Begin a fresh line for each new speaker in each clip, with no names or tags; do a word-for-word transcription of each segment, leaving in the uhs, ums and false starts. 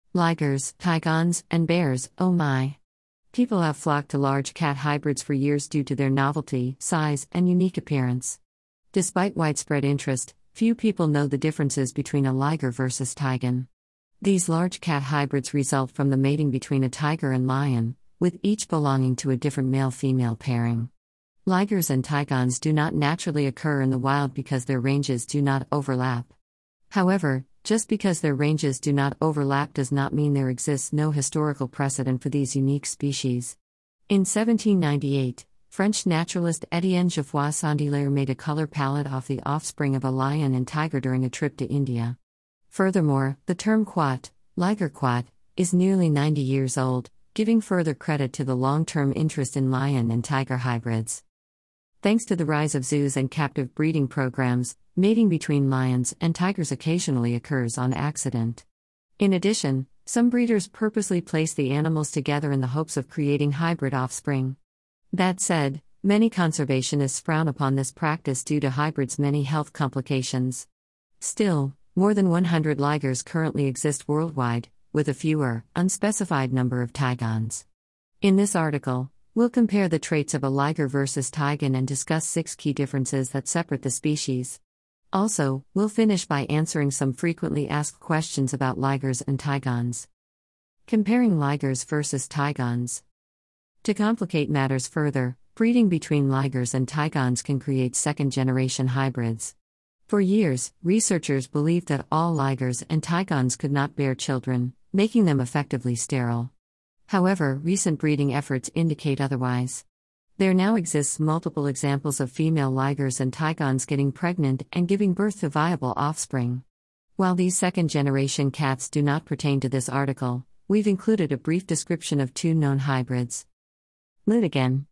Ligers, tigons, and bears, oh my. People have flocked to large cat hybrids for years due to their novelty, size, and unique appearance. Despite widespread interest, few people know the differences between a liger versus tigon. These large cat hybrids result from the mating between a tiger and lion, with each belonging to a different male-female pairing. Ligers and tigons do not naturally occur in the wild because their ranges do not overlap. However, just because their ranges do not overlap does not mean there exists no historical precedent for these unique species. In seventeen ninety-eight, French naturalist Étienne Geoffroy Saint-Hilaire made a color palette off the offspring of a lion and tiger during a trip to India. Furthermore, the term quat, liger quat, is nearly ninety years old, giving further credit to the long-term interest in lion and tiger hybrids. Thanks to the rise of zoos and captive breeding programs, mating between lions and tigers occasionally occurs on accident. In addition, some breeders purposely place the animals together in the hopes of creating hybrid offspring. That said, many conservationists frown upon this practice due to hybrids' many health complications. Still, more than one hundred ligers currently exist worldwide, with a fewer, unspecified number of tigons. In this article, we'll compare the traits of a liger versus tigon and discuss six key differences that separate the species. Also, we'll finish by answering some frequently asked questions about ligers and tigons. Comparing ligers versus tigons. To complicate matters further, breeding between ligers and tigons can create second-generation hybrids. For years, researchers believed that all ligers and tigons could not bear children, making them effectively sterile. However, recent breeding efforts indicate otherwise. There now exists multiple examples of female ligers and tigons getting pregnant and giving birth to viable offspring. While these second-generation cats do not pertain to this article, we've included a brief description of two known hybrids. Litigan.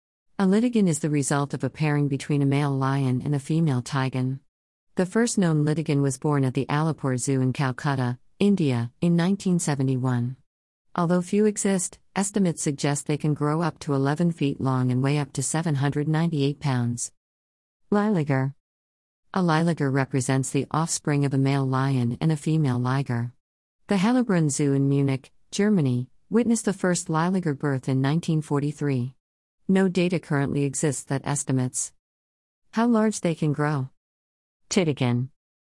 A litigan is the result of a pairing between a male lion and a female tigon. The first known litigan was born at the Alipore Zoo in Calcutta, India, in nineteen seventy-one. Although few exist, estimates suggest they can grow up to eleven feet long and weigh up to seven hundred ninety-eight pounds. Liger. A liger represents the offspring of a male lion and a female liger. The Heilbronn Zoo in Munich, Germany, witnessed the first liger birth in nineteen forty-three. No data currently exists that estimates how large they can grow. Ptydigan.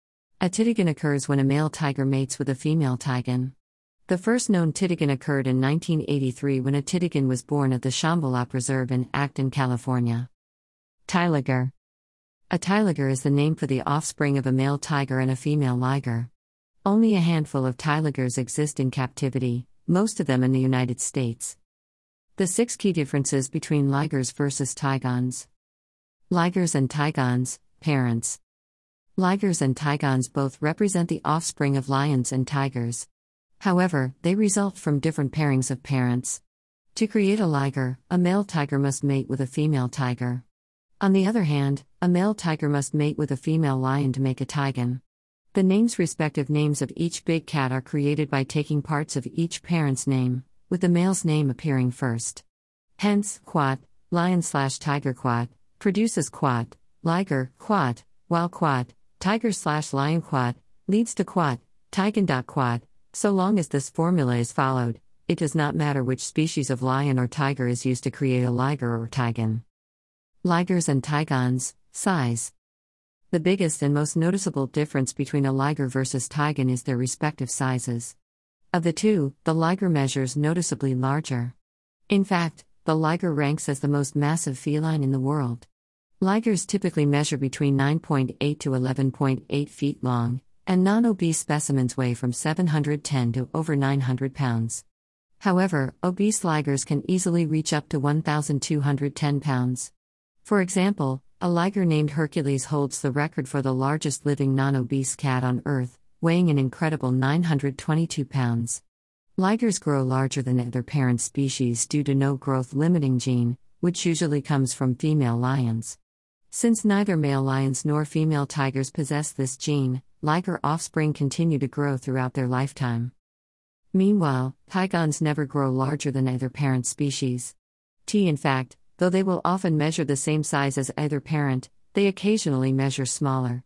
A ptydigan occurs when a male tiger mates with a female tigon. The first known ptydigan occurred in nineteen eighty-three when a ptydigan was born at the Shambhala Reserve in Acton, California. Tiliger. A tiliger is the name for the offspring of a male tiger and a female liger. Only a handful of tiligers exist in captivity, most of them in the United States. The six key differences between ligers versus tigons. Ligers and tigons, parents. Ligers and tigons both represent the offspring of lions and tigers. However, they result from different pairings of parents. To create a liger, a male tiger must mate with a female tiger. On the other hand, a male tiger must mate with a female lion to make a tigon. The names respective names of each big cat are created by taking parts of each parent's name, with the male's name appearing first. Hence, quat, lion slash tiger quat, produces quat, liger, quat, while quat, tiger slash lion quat, leads to quat, tigon. Quat. So long as this formula is followed, it does not matter which species of lion or tiger is used to create a liger or tigon. Ligers and tigons, size. The biggest and most noticeable difference between a liger versus tigon is their respective sizes. Of the two, the liger measures noticeably larger. In fact, the liger ranks as the most massive feline in the world. Ligers typically measure between nine point eight to eleven point eight feet long, and non-obese specimens weigh from seven hundred ten to over nine hundred pounds. However, obese ligers can easily reach up to one thousand two hundred ten pounds. For example, a liger named Hercules holds the record for the largest living non-obese cat on Earth, weighing an incredible nine hundred twenty-two pounds. Ligers grow larger than other parent species due to no growth-limiting gene, which usually comes from female lions. Since neither male lions nor female tigers possess this gene, liger offspring continue to grow throughout their lifetime. Meanwhile, tigons never grow larger than either parent species. T in fact, though they will often measure the same size as either parent, they occasionally measure smaller.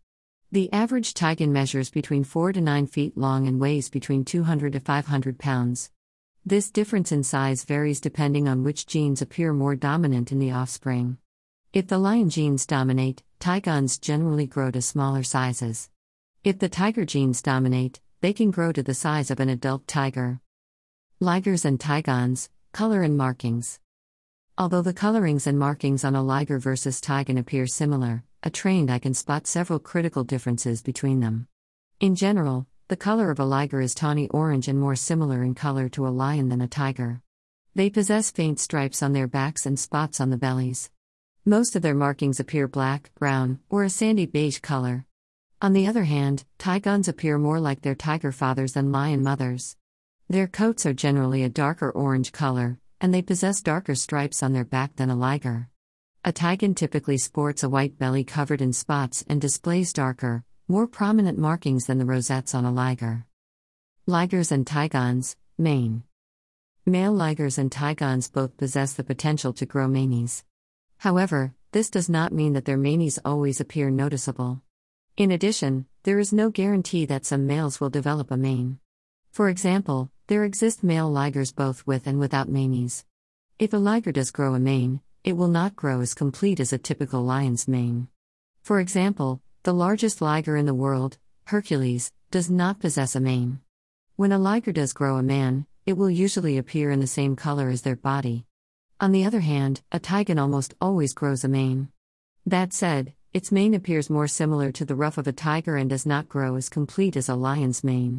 The average taigan measures between four to nine feet long and weighs between two hundred to five hundred pounds. This difference in size varies depending on which genes appear more dominant in the offspring. If the lion genes dominate, taigans generally grow to smaller sizes. If the tiger genes dominate, they can grow to the size of an adult tiger. Ligers and taigans, color and markings. Although the colorings and markings on a liger versus taigan appear similar, a trained eye can spot several critical differences between them. In general, the color of a liger is tawny orange and more similar in color to a lion than a tiger. They possess faint stripes on their backs and spots on the bellies. Most of their markings appear black, brown, or a sandy beige color. On the other hand, taigans appear more like their tiger fathers than lion mothers. Their coats are generally a darker orange color, and they possess darker stripes on their back than a liger. A taigan typically sports a white belly covered in spots and displays darker, more prominent markings than the rosettes on a liger. Ligers and taigans, mane. Male ligers and taigans both possess the potential to grow manes. However, this does not mean that their manes always appear noticeable. In addition, there is no guarantee that some males will develop a mane. For example, there exist male ligers both with and without manes. If a liger does grow a mane, it will not grow as complete as a typical lion's mane. For example, the largest liger in the world, Hercules, does not possess a mane. When a liger does grow a man, it will usually appear in the same color as their body. On the other hand, a taigan almost always grows a mane. That said, its mane appears more similar to the ruff of a tiger and does not grow as complete as a lion's mane.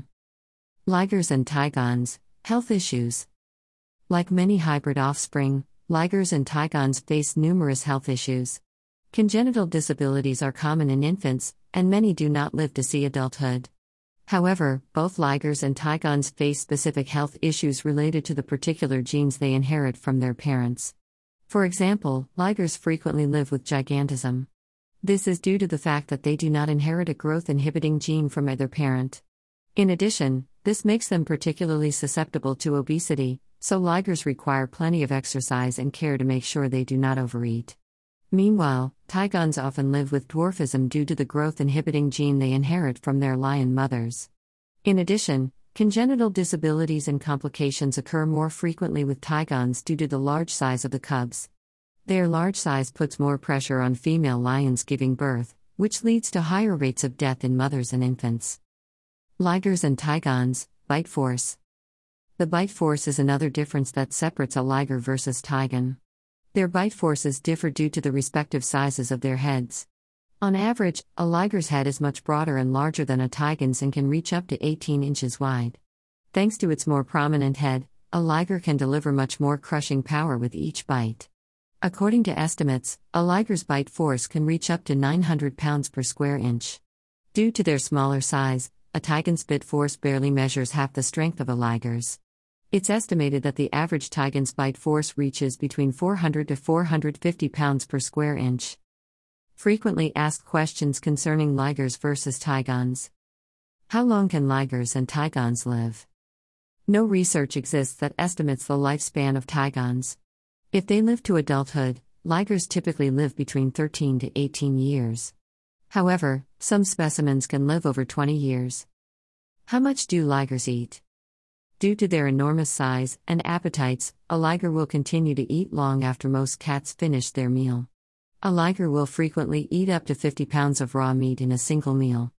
Ligers and taigans, health issues. Like many hybrid offspring, ligers and taigans face numerous health issues. Congenital disabilities are common in infants, and many do not live to see adulthood. However, both ligers and taigans face specific health issues related to the particular genes they inherit from their parents. For example, ligers frequently live with gigantism. This is due to the fact that they do not inherit a growth-inhibiting gene from either parent. In addition, this makes them particularly susceptible to obesity, so ligers require plenty of exercise and care to make sure they do not overeat. Meanwhile, taigans often live with dwarfism due to the growth-inhibiting gene they inherit from their lion mothers. In addition, congenital disabilities and complications occur more frequently with taigans due to the large size of the cubs. Their large size puts more pressure on female lions giving birth, which leads to higher rates of death in mothers and infants. Ligers and taigans, bite force. The bite force is another difference that separates a liger versus taigan. Their bite forces differ due to the respective sizes of their heads. On average, a liger's head is much broader and larger than a taigan's and can reach up to eighteen inches wide. Thanks to its more prominent head, a liger can deliver much more crushing power with each bite. According to estimates, a liger's bite force can reach up to nine hundred pounds per square inch. Due to their smaller size, a taigan's bite force barely measures half the strength of a liger's. It's estimated that the average taigan's bite force reaches between four hundred to four hundred fifty pounds per square inch. Frequently asked questions concerning ligers versus taigans. How long can ligers and taigans live? No research exists that estimates the lifespan of taigans. If they live to adulthood, ligers typically live between thirteen to eighteen years. However, some specimens can live over twenty years. How much do ligers eat? Due to their enormous size and appetites, a liger will continue to eat long after most cats finish their meal. A liger will frequently eat up to fifty pounds of raw meat in a single meal.